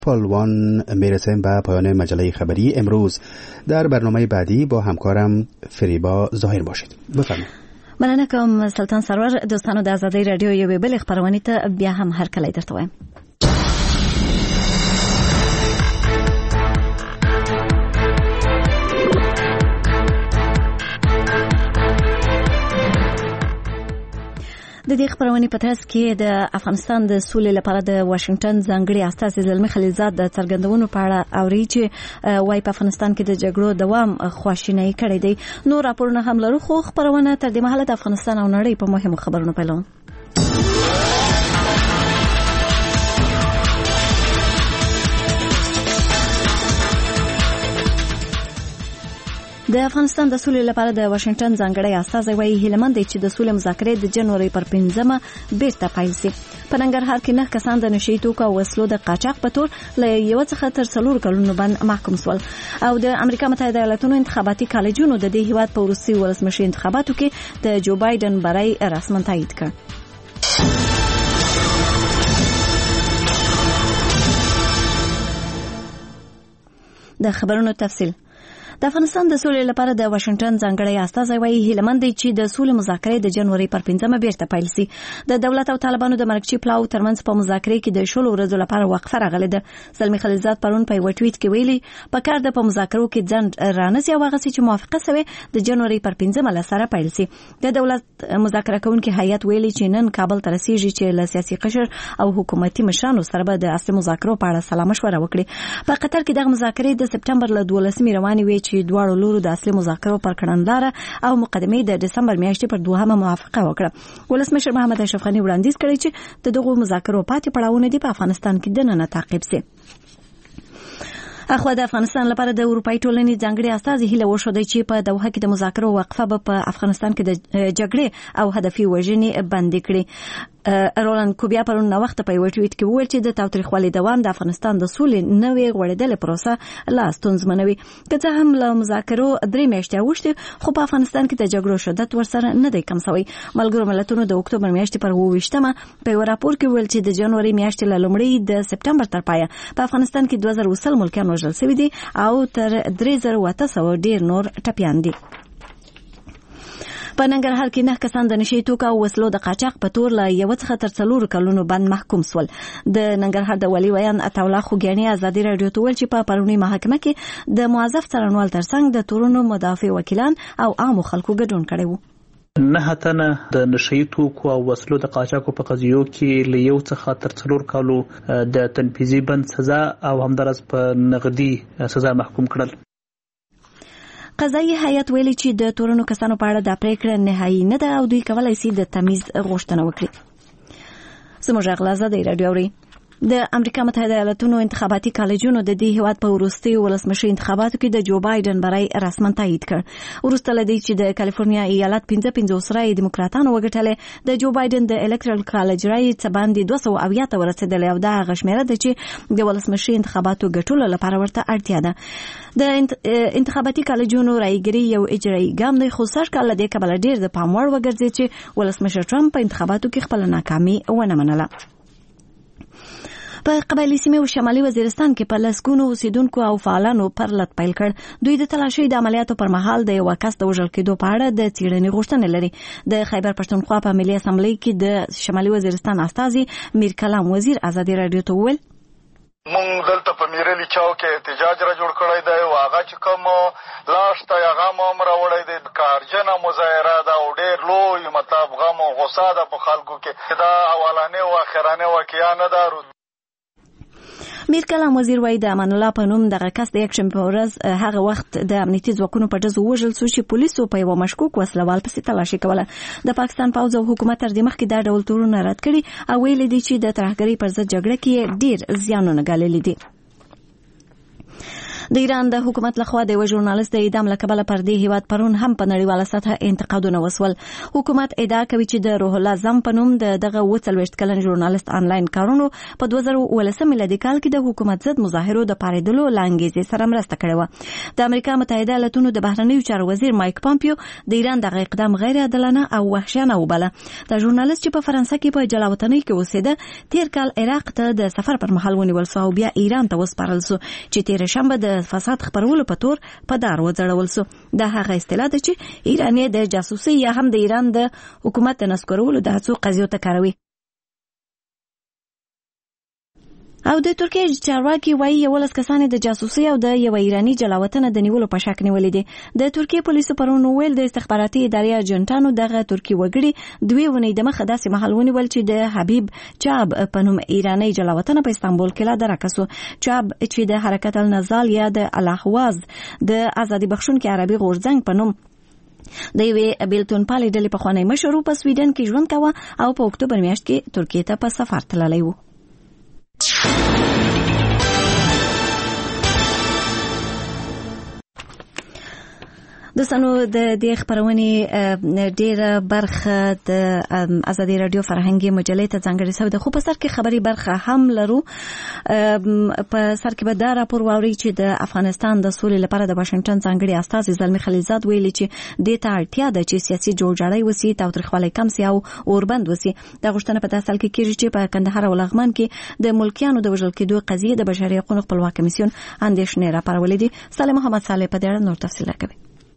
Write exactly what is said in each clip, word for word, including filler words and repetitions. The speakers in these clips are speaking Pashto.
پالوان میرسیم به پایان مجله خبری امروز. در برنامه بعدی با همکارم فریبا ظاهر باشید. بفرمایید. مننه کوم سلطان سرور. دوستانو د آزادۍ رادیو یوې بلې خبرونې ته بیا هم هرکلی درته وایم. د دې خبرونې په ترڅ کې د افغانستان د سولې لپاره د واشنگټن ځانګړي استازي زلمي خلیلزاد د څرګندونو په اړه اوري چې وايي په افغانستان کې د جګړو دوام خواشینی کړی دی. نور راپورونه هم لرو، خو خبرونه تر دې مهاله د افغانستان او نړۍ په مهمو خبرونو پیلوم. د افغانستان د سولې لپاره د واشنگټن ځانګړی استازی وايي هیلمند دی چې د سولې مذاکرې د جنوري پر پنځمه بیرته پیل شي. په ننګرهار کې نه کسان د نشي توکو او وسلو د قاچاق په تور له یو څخه تر څلور کلونو باندې محکوم شول. او د امریکا متحده ایالاتونو انتخاباتي کالجونو د دې هیواد په وروستي ولسمشي انتخاباتو کې د جو بایدن برای رسماً تایید کړ. د خبرونو تفصیل. د افغانستان د سولې لپاره د واشنگټن ځانګړی استازی وايي هیلمند دی چې د سولې مذاکرې د جنوري پر پنځمه بیرته پیل شي. د دولت او طالبانو د مرکزي پلاو ترمنځ په مذاکرې کې د شلو ورځو لپاره وقفه راغله ده. زلمي خلیلزاد پرون په یو ټویټ کې ویلي په کار د په مذاکرو کې ځند رانسي او هغه چې موافقه شوه د جنوري پر پنځمه لسره پیل شي. د دولت مذاکره کوونکي هیئت ویلي چې نن کابل ته رسیږي چې له سیاسي قشر او حکومتي مشرانو سره به د اصلي مذاکرو په اړه سلا مشوره وکړي. په قطر کې د مذاکرې د سپټمبر له دولسمې روانې وي چې دواړو لورو د اصلي مذاکرو پر کړنلاره او مقدمې د دسمبر میاشتې پر دوهمه موافقه وکړه. ولسمشر محمد اشرف غني وړاندیز کړی چې د دغو مذاکرو پاتې پړاوونه دي په افغانستان کې دننه تعقیب شي. اخو د افغانستان لپاره د اروپאי ټولنې ځانګړي استازي هیله وشوده چې په دوحه کې د مذاکرو وقفه به په افغانستان کې د جګړې او هدفي وژنې بندي کړي. رولان کوبیا پرون نو وخت په یو ټویټ کې وویل چې د تاوتریخوالي دوام د افغانستان د سولې نوې غوړېدلې پروسه لا ستونزمنوي. که څه هم له مذاکرو درې میاشتې اوښتې خو په افغانستان کې د جګړو شدت ورسره نه دی کم شوی. ملګرو ملتونو د اکتوبر میاشتې پر اوویشتمه په یو راپور کې ویل چې د جنوري میاشتې له لومړۍ د سپټمبر تر پایه په افغانستان کې دوه زره وسل ملکیان وژل شوي دي او تر درې زره اته سوه ډیر نور ټپیان دي. په ننګرهار کې نه کسان د نشي توکو او وسلو د قاچاق په تور له یو څخه تر څلور کلونو باندې محکوم شول. د ننګرهار د ولي ویان عطاالله خوګیاني ازادي رادیو ته ویل چې په پرونی محکمه کې د موظف څارنوال ترڅنګ د تورونو مدافع وکیلان او عامو خلکو ګډون کړي وو. نه تنه د نشي توکو او وسلو د قاچاقو په قضیو کې له یو څخه تر څلور کالو د تنفیذي بند سزا او همدارس په نقدي سزا محکوم کړل. قضایي هیئت ویلي چې د تورنو کسانو په اړه د پریکړه نهایی نه ده او دوی کولای شي د تمیز غوښتنه وکړي. زموږ غلا زده رادیو اوري. د امریکا متحده ایالاتونو انتخاباتي کالجونو د دې هیواد په وروستي ولسمشي انتخاباتو کې د جو بایدن برای رسماً تایید کړ. وروسته لدی چې د کالیفورنیا ایالت پنځه پنځوس رای دیموکراتانو وګټلې د جو بایدن د الکترال کالج رای څخه باندې دوه سوه اویا ته ورسېدلې او دا غشمېره ده چې د ولسمشي انتخاباتو ګټلو لپاره ورته اړتیا ده. د انتخاباتي کالجونو رایګری یو اجرایي ګام دی خو سر کال د کبل ډیر د پام وړ وګرځي چې ولسمشر ټرمپ په انتخاباتو کې خپل ناکامي ونه منله. په قبایلی سیمه او شمالي وزیرستان کې په لسګونو اوسیدونکو او فعالانو پرلط پیل کړ. دوی د تلاشۍ د عملیاتو پر مهال د یو کس د وژل کېدو په اړه د څېړنې غوښتنه لري. د خیبر پښتونخوا په ملي اسمبلی کې د شمالي وزیرستان استازي میر کلام وزیر ازادي رادیو ته وویل مونږ دلته په میرلی چاو کې احتجاج را جوړ کړی دی او هغه چې کوم لاش ته هغه هم راوړی دی کارجنه مظاهره ده او ډېر لوی مطلب غم او غصه ده په خلکو کې. دا اولانې او اخرانې واقعه نه ده. میر کلام وزیر وایي د امان الله په نوم دغه کس د یکشنبې په ورځ هغه وخت د امنیتي ځواکونو په ډزو وژل شو چې پولیسو په یوه مشکوک وسلوال پسې تلاشي کوله. د پاکستان پوځ او حکومت تر دې مخکې دا ډول تورونه رد کړي او ویلي دي چې د ترهګرۍ پر ضد جګړه کې ډېر زیانونه ګاللي دي. د ایران د حکومت لخوا د یو ژورنالیست د اعدام لکبله پر دې هیواد پرون هم په نړیواله سطحه انتقادونه وسول. حکومت ادعا کوي چې د روح الله زم په نوم د دغه وڅلويشت کلن ژورنالیست آنلاین کارونو په دوه زره ولسم میلادي کال کې د حکومت ضد مظاهرو د پاریدلو لانګیزې سره مرسته کړې و. د امریکا متحده ایالاتونو د بهرنیو چارو وزیر مایک پامپیو د ایران دغه اقدام غیر عادلانه او وحشیانه وباله. د ژورنالیست چې په فرانسه کې په جلاوطنۍ کې اوسېده تیر کال عراق ته د سفر پر مهال ونیول سو او بیا ایران ته وسپارل سو چې تیر شنبه د فساد خبرولو په تور په دار وځړول سو. دا هغه اصطلاح ده چې ایرانی د جاسوسي یا هم د ایران د حکومت د نسکورولو د هڅو قضیو ته کاروي. او د ترکیه چارواکي وایي یولس کسان د جاسوسي او د یو ایرانی جلاوطن د نیولو په شک نیولې دي. د ترکیه پولیسو پرون ویل د استخباراتي ادارې اجنټانو دغه ترکی وګړي دوی ونې د مخه داسې محل ونیول چې د حبیب چاب په نوم ایرانی جلاوطن په استانبول کې لا درکسو. چاب چې د حرکت النزال یا د الاهواز د ازادي بخښونکي عربي غورځنګ په نوم د یوې بیلتون پالې ډلې په خوانی مشرو په سویډن کې ژوند کاوه او په اکتوبر میاشت کې ترکیه ته په سفر تللی و. دوستانو د دې خبرونې ډیره برخه د ازادي رادیو فرهنګي مجلې ته ځانګړې شوې ده، خو په سر کې خبري برخه هم لرو. په سر کې به دا راپور واوري چې د افغانستان د سولې لپاره د واشنگټن ځانګړي استازي زلمي خلیلزاد ویلي چې د ته اړتیا ده چې سیاسي جوړجاړی وسی تاوتریخوالی کم سي او اوربند وسی. د غوښتنه په داسې حال کې کېږي چې په کندهار او لغمان کې د ملکیانو د وژل کېدو قضیه د بشري حقوقو خپلواک کمیسیون اندېښنې راپارولې دي. صالح محمد صالح په دې اړه نور تفصیل راکوي.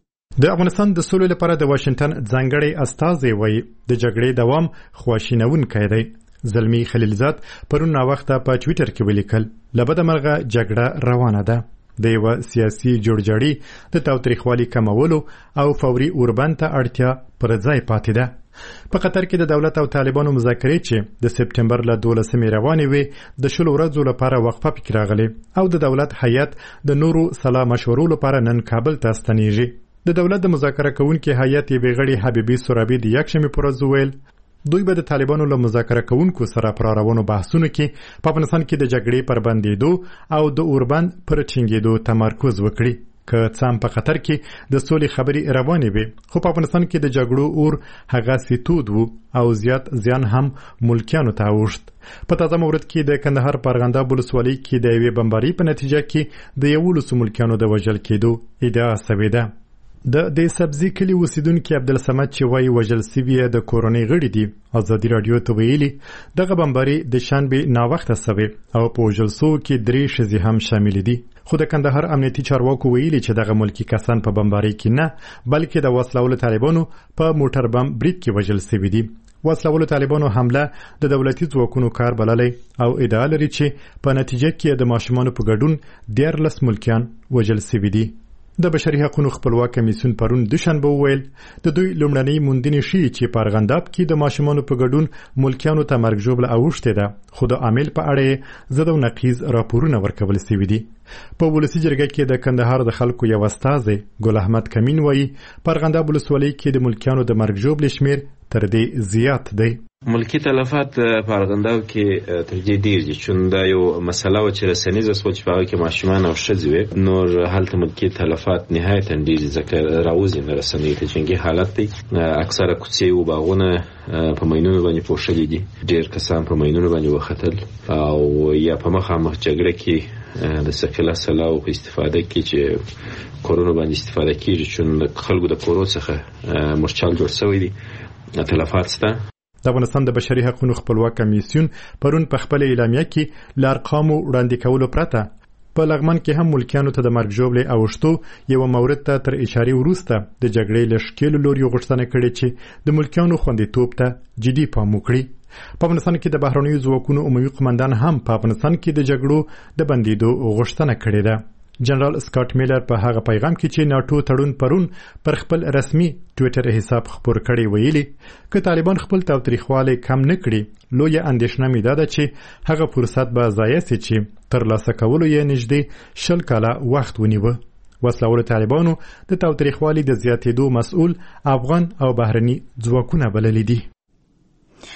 د افغانستان د سولې لپاره د واشنگټن ځانګړی استازی وایي د جګړې دوام خواشینونکی دی. زلمی خلیلزاد پرون ناوخته په ټوئیټر کې ولیکل لبده مرغه جګړه روانه ده. د یو سیاسي جوړجاړي د تاوتریخوالي کمولو او فوري اوربند ته اړتیا پر ځای پاتې ده. په قطر کې د دولت او طالبانو مذاکرې چې د سپټمبر له دولسمې روانې وي د شلو ورځو لپاره وقفه پکې راغلي او د دولت هیئت د نورو سلا مشورو لپاره نن کابل ته ستنیږي. د دولت د مذاکره کوونکي هیئت یې غړي حبیبي سورابي د یکشنبه پر ورځ ویل دوی به د طالبانو له مذاکره کوونکو سره پر روانو بحثونو کې په افغانستان کې د جګړې پر بندېدو او د اوربند پر ټینګېدو تمرکز وکړي. که څه هم په قطر کې د سولې خبرې روانې وي خو په افغانستان کې د جګړو اور هغسې تود و او زیات زیان هم ملکیانو ته اوښت. په تازه مورد کې د کندهار په ارغنداب ولسوالۍ کې د یوې بمبارۍ په نتیجه کې د یولسو ملکیانو د وژل کېدو ادعا شوې ده. د د سبزی کلی اوسیدونکي عبدالصمد چې وایي وژل سوي د کورنۍ غړي دي ازادي رادیو ته ویلي دغه بمباري د شنبه ناوخته سوي او په وژل سو کې درې ښځې هم شامل دي. خو د کندهار امنیتي چارواکو ویلي چې دغه ملکی کسان په بمباري کې نه بلکې د وسلوالو طالبانو په موټر بم برید کې وژل سوي دي. وسلوالو طالبانو حمله د دولتي ځواکونو کار بللی او ادعا لري چې په نتیجه کې د ماشومانو په ګډون دیارلس ملکیان وژل سوي دي. د بشري حقوقو خپلواک کمیسیون پرون دوشنبه ویل د دوی لومړنۍ موندنې ښیي چې په ارغنداب کې د ماشومانو په ګډون ملکیانو ته مرګ ژوبله اوښتې ده خو د عامل په اړه یې ضد او نقیض راپورونه ورکول سوي دي. په ولسي جرګه کې د کندهار د خلکو یو استازی ګل احمد کمین وایي په ارغنداب ولسوالۍ کې د ملکیانو د مرګ ژوبلې شمېر تر دې زیات دی. ملکی تلفات په ارغنداب کې تر دې ډیر دي چون دا یو مسله و چې رسنیزه سوچ په هغه کې ماشومان او ښځې وي نور هلته ملکی تلفات نهایتا ډیر ځکه راوځي نه رسنۍ ته جنګي حالت دی. اکثره کوڅې او باغونه په ماینونو باندې پوښلي دي. ډیر کسان په ماینونو باندې وختل او یا په مخامخ جګړه کې د ثقيله سلاو په استفاده کې چې کورونو باندې استفاده کیږي چون خلکو د کورو څخه مرچال جوړ شوی دي. تلفات سته. د افغانستان د بشري حقوقو خپلواک کمیسیون پرون په خپل اعلامیه کې ل ارقامو وړاندې کولو پرته په لغمان کې هم ملکیانو ته د مرګ ژوبلې اوښتو یو مورد ته تر اشارې وروسته د جګړې له ښکېلو لوري غوښتنه کړې چې د ملکیانو خوندیتوب ته جدي پام وکړي. په افغانستان کې د بهرنیو ځواکونو عمومي قمندان هم په افغانستان کې د جګړو د بندېدو غوښتنه کړې ده. جنرال سکاٹ میلر په هغه پیغام کې چې ناتو تړون پرون پر خپل رسمي ټوئیټر حساب خبر کړی ویلي که طالبان خپل تاوتریخوالی کم نه کړي لویه اندېښنه مې ده چې هغه فرصت به ضایع سي چې ترلاسه کولو یې نږدې شل کاله وخت ونیوه. وسلوالو طالبانو د تاوتریخوالي د زیاتېدو مسؤل افغان او بهرني ځواکونه بللي دي.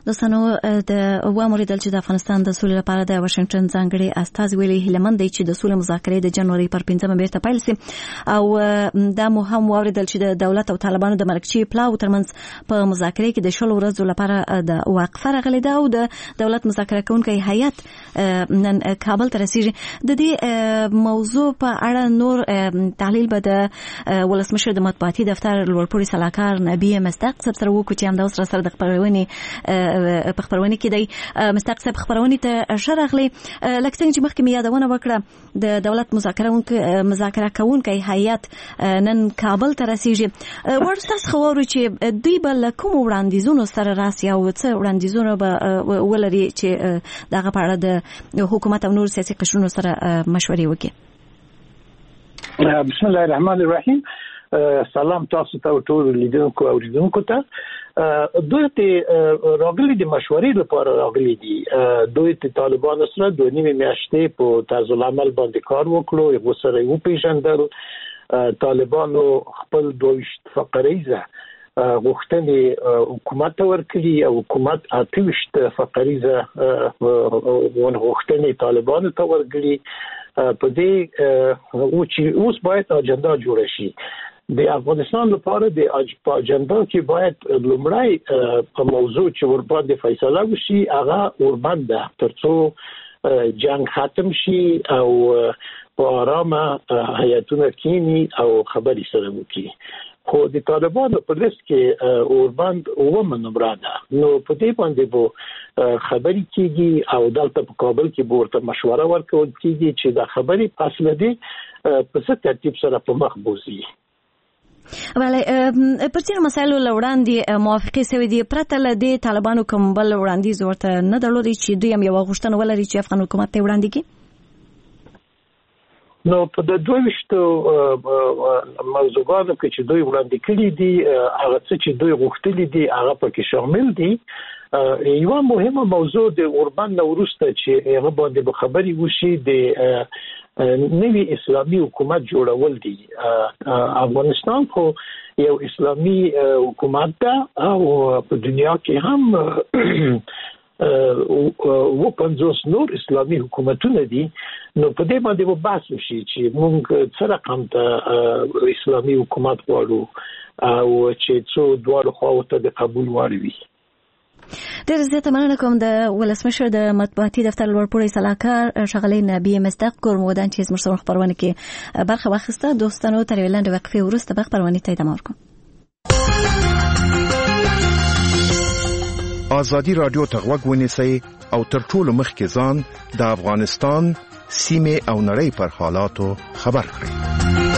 دوستانو د وامریدل چې د افغانستان د سولې لپاره د واشنگټن ځانګړي استازي ویلي هیلمند دی چې د سولې مذاکرې د جنوري پر پنځمه بیرته پیل شي او دا مو هم واوریدل چې د دولت او طالبانو د مرکزي پلاو ترمنځ په مذاکرې کې د شلو ورځو لپاره د وقفه راغلې ده او د دولت مذاکره کوونکی هیئت نن کابل ته رسیږي. د دې موضوع په اړه نور تحلیل به د ولسمشر د مطبوعاتي دفتر لوړپوړي سلاکار نبی مصدق صاحب سره وکړو چې همدا سره د خبرونې په خبرونه کې دی. مصدق صاحب خبرونه ته شرغلي لکه څنګه چې مخکې یادونه وکړه د دولت مذاکره مذاکره کوونکی هیئت نن کابل ته رسیږي. ورته خبرو چې دوی به کوم وړاندیزونو سره راسي او څه وړاندیزونه به ولري چې دغه په اړه د حکومت او نور سیاسي قشرونو سره مشورې وکړي. بسم الله الرحمن الرحیم. سلام تاسو ته ټول لیدونکو او اوریدونکو ته. دوی ته راغلي د مشورې لپاره راغلي دي. دوی ته طالبان سره د نیمه میاشتې په طرز العمل باندې کار وکړو، یو سره یو پیژندل. طالبانو خپل دویشت فقریزه غوښتنې حکومت ورکړي او حکومت اتوشت فقریزه غوښتنې طالبانو ته ورکړي. په دې او چې اوس باید اجنډا جوړ شي د افغانستان لپاره. د اجنډا کې باید لومړی په موضوع چې ور باندې فیصله وشي هغه وربند ده ترڅو جنگ ختم شي او په آرامه هیئتونه کینی او خبري سره وکړي. خو د طالبانو په لیست کې اوربند اومه نمبر ده. نو په دې باندې به خبري کیږي او دلته په کابل کې به ورته مشوره ورکول کیږي چې دا خبري فاصله دي په څه ترتیب سره په مخ بوزي. بله پر څیر مسایلو لوړاندې موافقه سوي دي پرته له دې طالبانو کوم بل وړاندیز ورته نه درلودي چې دوی هم یو غوښتنه ولري چې افغان حکومت ته وړاندې کړي. نو په د دویشتو موضوعاتو کې چې دوی وړاندې کړي دي هغه څه چې دوی غوښتلي دي هغه پکې شامل دي. یو مهمه موضوع د اوربان نورسته چې هغه باندې به خبري وشي د نوی اسلامي حکومت جوړول دي. افغانستان خو یو اسلامي حکومت ده او په دنیا کې هم و پنځوس نور اسلامي حکومتونه دي. نو په دې باندې و بحث وشي چې موږ څه رقم ته اسلامي حکومت غواړو او چې څو دوه خواو ته د قبول وړ وي. ډېر زیاته مننه کوم د ولسمشر د مطبوعاتي دفتر لوړپوړي سلاکار ښاغلی نبی مصدق ګورمودان چې زموږ سره خبرونه کې برخه واخیسته. دوستانو تر یوې لنډې وقفې وروسته به خبرونه ته ادامه ورکوم. آزادي رادیو ته غوږ ونیسئ او تر ټولو مخکې ځان د افغانستان سیمې او نړۍ پر حالاتو خبر کړئ.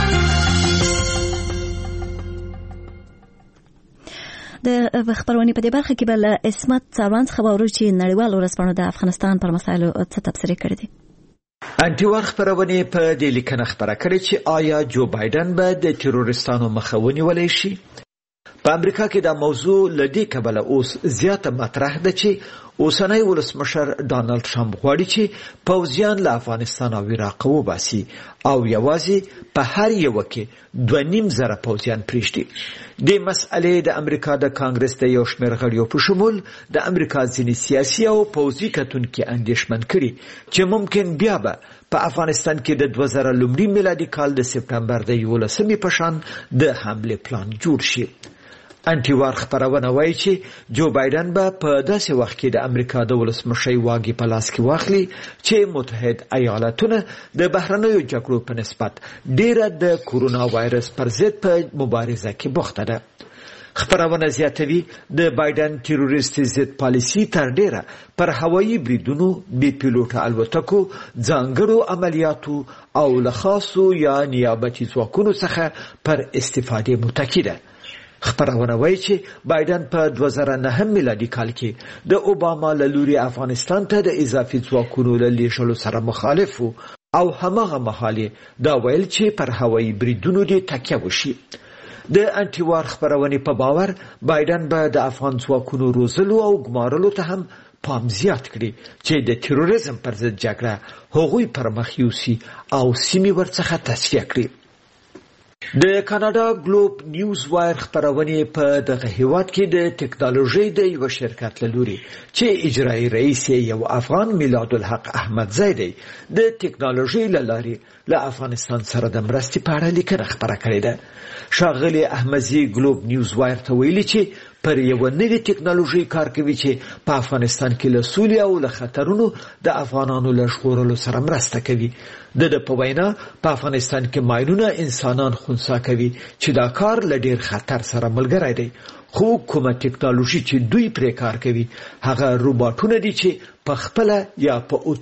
د خبرونه په دې برخه کې بل اسمت څاروان خبرو چې نړیوال ورسپانو د افغانستان پر مسایلو څه تبصره کړې دي. انټیوار خبرونه په دې لیکنه خبره کړې چې آیا جو بایدن به د تروریستانو مخه ونیولی شي. په امریکا کې دا موضوع لدې کبله اوس زیاته مطرح ده چې اوسنی ولسمشر ډانلډ ټرمپ غواړي چې پوځیان له افغانستان او عراق وباسي او یوازې په هر یو کې دوه نیم زره پوځیان پریږدي. د مسئلې د امریکا د کانګرس د یو شمېر غړیو په شمول د امریکا ځینې سیاسي او پوځي کتونکي اندېښمن کړي چې ممکن بیا به په افغانستان کې د دوه زره لومړي میلادي کال د سپټمبر د یولسمې په شان د حملې پلان جوړ شي. انټیوار خبرونه وایي چې جو بایدن به په داسې وخت کې د امریکا د ولسمشر واګي په لاس کې واخلي چې متحد ایالاتونه د بهرنیو جګړو په نسبت ډیره د کورونا وایرس پر ضد په مبارزه کې بوخته ده. خبرونه زیاتوي د بایدن تروریست ضد پالیسي تر ډیره پر هوایي بریدونو، بي پیلوټه الوتکو، ځانګړو عملیاتو او له خاصو یا نیابتي ځواکونو څخه پر استفاده متکی ده. خبرونه وایي چې بایدن په دوه زره نه میلادي کال کې د اوباما له لوري افغانستان ته د اضافي ځواکونو له لیږلو سره مخالف و او هماغه مهال دا ویل چې پر هوایي بریدونو دې تکیه وشي. د انټیوار خبرونه په باور بایدن به د افغان ځواکونو روزلو او ګمارلو ته هم پام زیات کړي چې د تروریزم پر ضد جګړه هغوی پر مخ یوسي او سیمې ورڅخه تصفیه کړي. د کاناډا ګلوب نیوز وایر خبرونه په دغه هیواد کې د ټکنالوژي د یو شرکت لوري چې اجرایی رئیس یو افغان میلاد الحق احمد زیدی د ټکنالوژي لاري له افغانستان سره د مرستې په اړه لیکنه خبره کړې ده. شاغلي احمدزي ګلوب نیوز وایر ته ویلي چې پر یو نوې ټکنالوژي کار کوي چې په افغانستان کې له سولې او له خطرونو د افغانانو له ژغورلو سره مرسته کوي. د د په وینا په افغانستان کې ماینونه انسانان خونسا کوي چې دا کار له ډیر خطر سره ملګری دی. خو کومه ټکنالوژي چې دوی پرې کار کوي هغه روباټونه دي چې په خپل یا په